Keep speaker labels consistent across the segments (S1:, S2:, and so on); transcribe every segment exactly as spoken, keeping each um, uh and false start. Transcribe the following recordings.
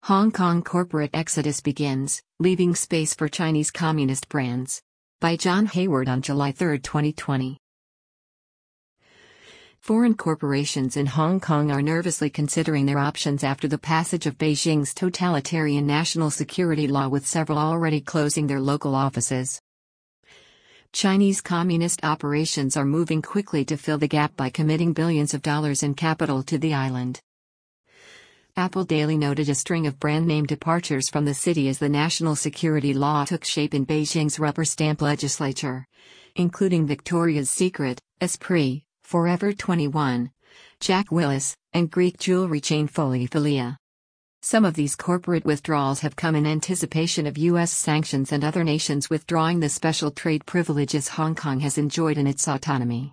S1: Hong Kong corporate exodus begins, leaving space for Chinese communist brands. By John Hayward on July third, twenty twenty. Foreign corporations in Hong Kong are nervously considering their options after the passage of Beijing's totalitarian national security law, with several already closing their local offices. Chinese communist operations are moving quickly to fill the gap by committing billions of dollars in capital to the island. Apple Daily noted a string of brand name departures from the city as the national security law took shape in Beijing's rubber stamp legislature, including Victoria's Secret, Esprit, Forever twenty-one, Jack Willis, and Greek jewelry chain Folie Some of these corporate withdrawals have come in anticipation of U S sanctions and other nations withdrawing the special trade privileges Hong Kong has enjoyed in its autonomy.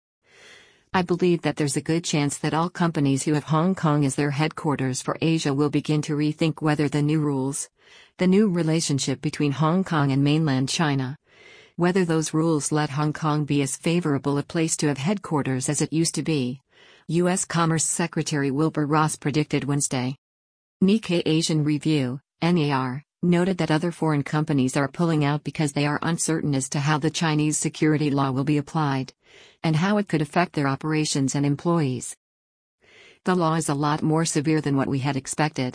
S1: I believe that there's a good chance that all companies who have Hong Kong as their headquarters for Asia will begin to rethink whether the new rules, the new relationship between Hong Kong and mainland China, whether those rules let Hong Kong be as favorable a place to have headquarters as it used to be, U S Commerce Secretary Wilbur Ross predicted Wednesday. Nikkei Asian Review, N A R, noted that other foreign companies are pulling out because they are uncertain as to how the Chinese security law will be applied, and how it could affect their operations and employees. The law is a lot more severe than what we had expected.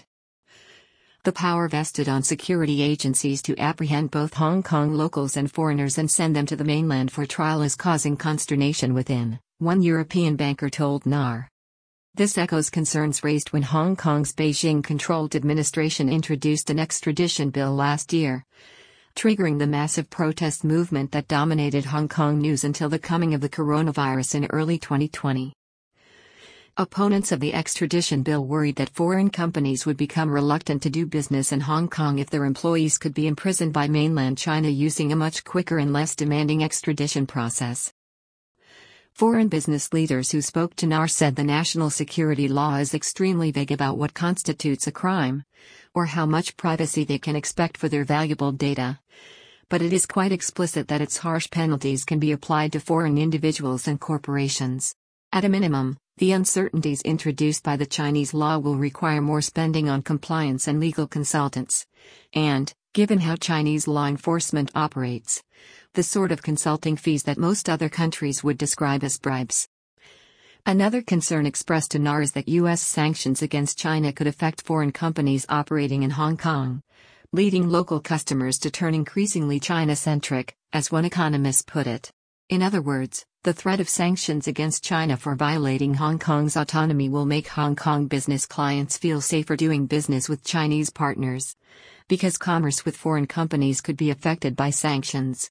S1: The power vested on security agencies to apprehend both Hong Kong locals and foreigners and send them to the mainland for trial is causing consternation within, one European banker told N A R. This echoes concerns raised when Hong Kong's Beijing-controlled administration introduced an extradition bill last year, triggering the massive protest movement that dominated Hong Kong news until the coming of the coronavirus in early twenty twenty. Opponents of the extradition bill worried that foreign companies would become reluctant to do business in Hong Kong if their employees could be imprisoned by mainland China using a much quicker and less demanding extradition process. Foreign business leaders who spoke to N A R said the national security law is extremely vague about what constitutes a crime, or how much privacy they can expect for their valuable data. But it is quite explicit that its harsh penalties can be applied to foreign individuals and corporations. At a minimum, the uncertainties introduced by the Chinese law will require more spending on compliance and legal consultants. And, given how Chinese law enforcement operates, the sort of consulting fees that most other countries would describe as bribes. Another concern expressed to N A R is that U S sanctions against China could affect foreign companies operating in Hong Kong, leading local customers to turn increasingly China-centric, as one economist put it. In other words, the threat of sanctions against China for violating Hong Kong's autonomy will make Hong Kong business clients feel safer doing business with Chinese partners, because commerce with foreign companies could be affected by sanctions.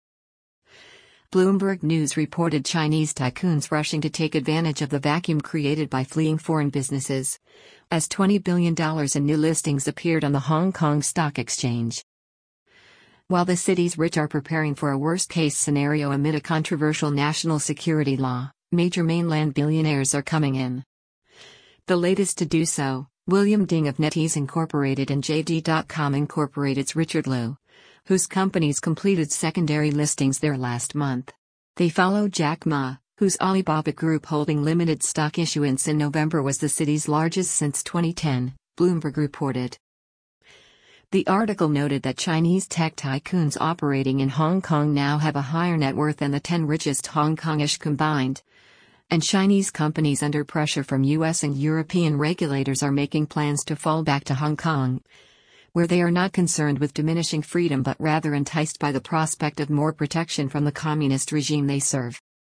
S1: Bloomberg News reported Chinese tycoons rushing to take advantage of the vacuum created by fleeing foreign businesses, as twenty billion dollars in new listings appeared on the Hong Kong Stock Exchange. While the city's rich are preparing for a worst-case scenario amid a controversial national security law, major mainland billionaires are coming in. The latest to do so, William Ding of NetEase Incorporated and J D dot com Incorporated's Richard Liu, whose companies completed secondary listings there last month. They follow Jack Ma, whose Alibaba Group holding limited stock issuance in November was the city's largest since twenty ten, Bloomberg reported. The article noted that Chinese tech tycoons operating in Hong Kong now have a higher net worth than the ten richest Hong Kongish combined, and Chinese companies under pressure from U S and European regulators are making plans to fall back to Hong Kong, where they are not concerned with diminishing freedom but rather enticed by the prospect of more protection from the communist regime they serve.